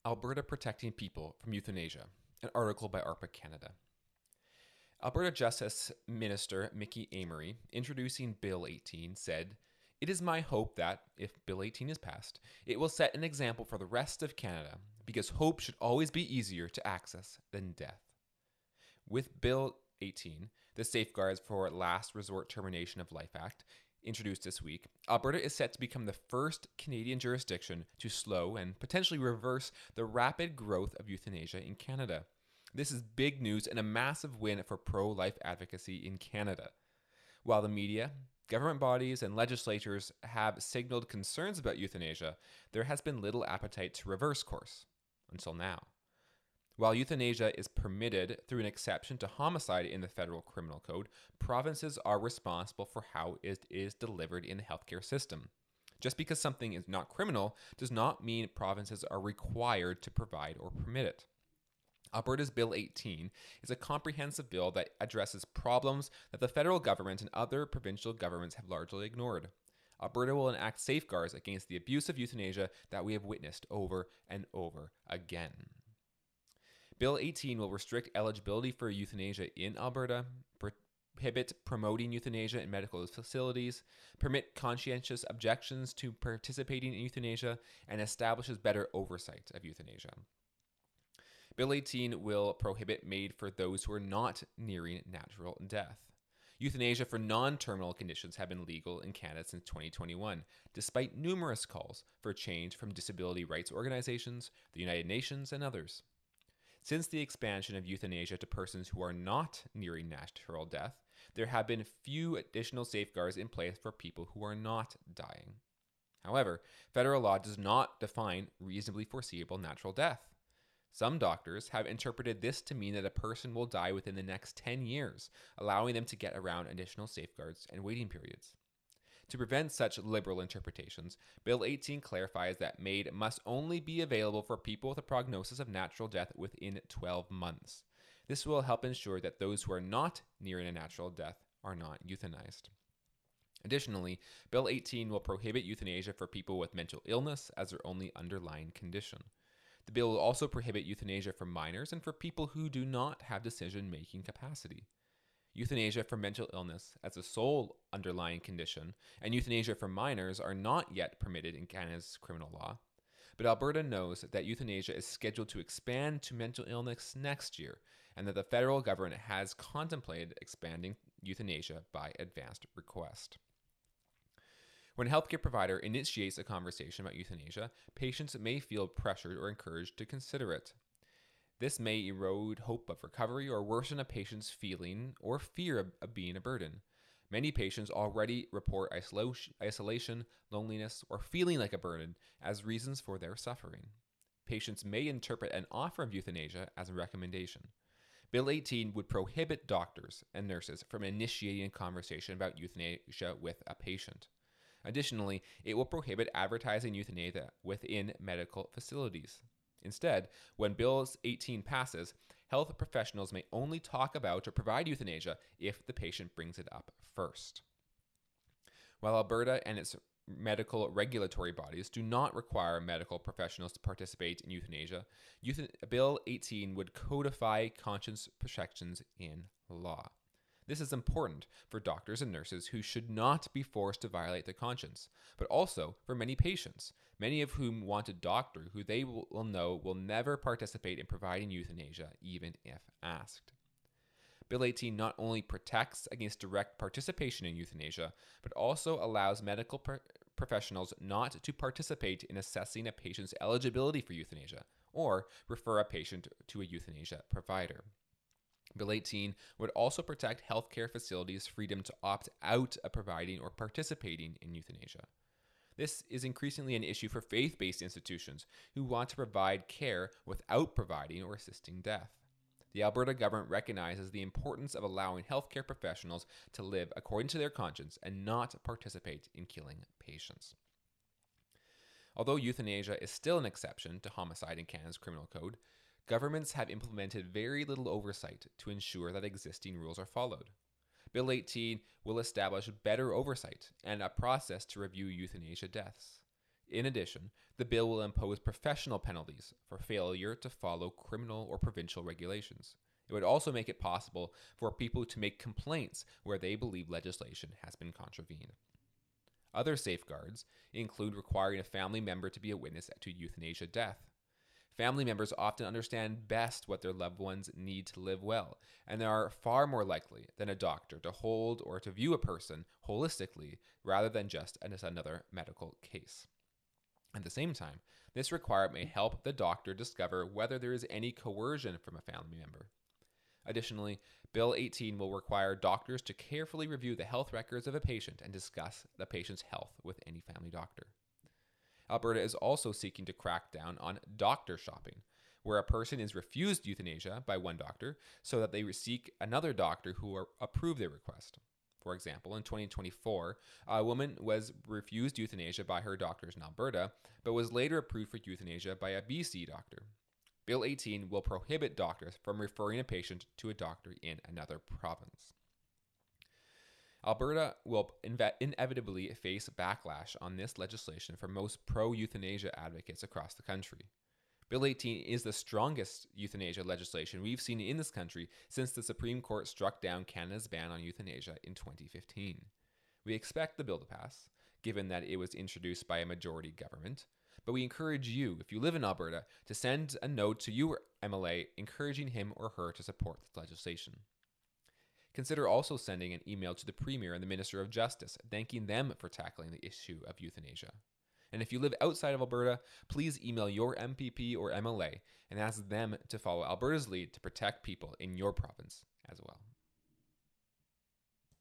Alberta Protecting People from Euthanasia, an article by ARPA Canada. Alberta Justice Minister Mickey Amery, introducing Bill 18, said, "It is my hope that, if Bill 18 is passed, it will set an example for the rest of Canada, because hope should always be easier to access than death." With Bill 18, the Safeguards for Last Resort Termination of Life Act, introduced this week, Alberta is set to become the first Canadian jurisdiction to slow and potentially reverse the rapid growth of euthanasia in Canada. This is big news and a massive win for pro-life advocacy in Canada. While the media, government bodies, and legislatures have signaled concerns about euthanasia, there has been little appetite to reverse course, until now. While euthanasia is permitted through an exception to homicide in the federal criminal code, provinces are responsible for how it is delivered in the healthcare system. Just because something is not criminal does not mean provinces are required to provide or permit it. Alberta's Bill 18 is a comprehensive bill that addresses problems that the federal government and other provincial governments have largely ignored. Alberta will enact safeguards against the abuse of euthanasia that we have witnessed over and over again. Bill 18 will restrict eligibility for euthanasia in Alberta, prohibit promoting euthanasia in medical facilities, permit conscientious objections to participating in euthanasia, and establishes better oversight of euthanasia. Bill 18 will prohibit MAID for those who are not nearing natural death. Euthanasia for non-terminal conditions have been legal in Canada since 2021, despite numerous calls for change from disability rights organizations, the United Nations, and others. Since the expansion of euthanasia to persons who are not nearing natural death, there have been few additional safeguards in place for people who are not dying. However, federal law does not define reasonably foreseeable natural death. Some doctors have interpreted this to mean that a person will die within the next 10 years, allowing them to get around additional safeguards and waiting periods. To prevent such liberal interpretations, Bill 18 clarifies that MAID must only be available for people with a prognosis of natural death within 12 months. This will help ensure that those who are not nearing a natural death are not euthanized. Additionally, Bill 18 will prohibit euthanasia for people with mental illness as their only underlying condition. The bill will also prohibit euthanasia for minors and for people who do not have decision-making capacity. Euthanasia for mental illness as a sole underlying condition and euthanasia for minors are not yet permitted in Canada's criminal law, but Alberta knows that euthanasia is scheduled to expand to mental illness next year and that the federal government has contemplated expanding euthanasia by advanced request. When a healthcare provider initiates a conversation about euthanasia, patients may feel pressured or encouraged to consider it. This may erode hope of recovery or worsen a patient's feeling or fear of being a burden. Many patients already report isolation, loneliness, or feeling like a burden as reasons for their suffering. Patients may interpret an offer of euthanasia as a recommendation. Bill 18 would prohibit doctors and nurses from initiating a conversation about euthanasia with a patient. Additionally, it will prohibit advertising euthanasia within medical facilities. Instead, when Bill 18 passes, health professionals may only talk about or provide euthanasia if the patient brings it up first. While Alberta and its medical regulatory bodies do not require medical professionals to participate in euthanasia, Bill 18 would codify conscience protections in law. This is important for doctors and nurses who should not be forced to violate their conscience, but also for many patients, many of whom want a doctor who they will know will never participate in providing euthanasia, even if asked. Bill 18 not only protects against direct participation in euthanasia, but also allows medical professionals not to participate in assessing a patient's eligibility for euthanasia or refer a patient to a euthanasia provider. Bill 18 would also protect healthcare facilities' freedom to opt out of providing or participating in euthanasia. This is increasingly an issue for faith-based institutions who want to provide care without providing or assisting death. The Alberta government recognizes the importance of allowing healthcare professionals to live according to their conscience and not participate in killing patients. Although euthanasia is still an exception to homicide in Canada's criminal code, governments have implemented very little oversight to ensure that existing rules are followed. Bill 18 will establish better oversight and a process to review euthanasia deaths. In addition, the bill will impose professional penalties for failure to follow criminal or provincial regulations. It would also make it possible for people to make complaints where they believe legislation has been contravened. Other safeguards include requiring a family member to be a witness to euthanasia death. Family members often understand best what their loved ones need to live well, and they are far more likely than a doctor to hold or to view a person holistically rather than just as another medical case. At the same time, this requirement may help the doctor discover whether there is any coercion from a family member. Additionally, Bill 18 will require doctors to carefully review the health records of a patient and discuss the patient's health with any family doctor. Alberta is also seeking to crack down on doctor shopping, where a person is refused euthanasia by one doctor so that they seek another doctor who will approve their request. For example, in 2024, a woman was refused euthanasia by her doctors in Alberta, but was later approved for euthanasia by a BC doctor. Bill 18 will prohibit doctors from referring a patient to a doctor in another province. Alberta will inevitably face backlash on this legislation from most pro-euthanasia advocates across the country. Bill 18 is the strongest euthanasia legislation we've seen in this country since the Supreme Court struck down Canada's ban on euthanasia in 2015. We expect the bill to pass, given that it was introduced by a majority government, but we encourage you, if you live in Alberta, to send a note to your MLA encouraging him or her to support this legislation. Consider also sending an email to the Premier and the Minister of Justice, thanking them for tackling the issue of euthanasia. And if you live outside of Alberta, please email your MPP or MLA and ask them to follow Alberta's lead to protect people in your province as well.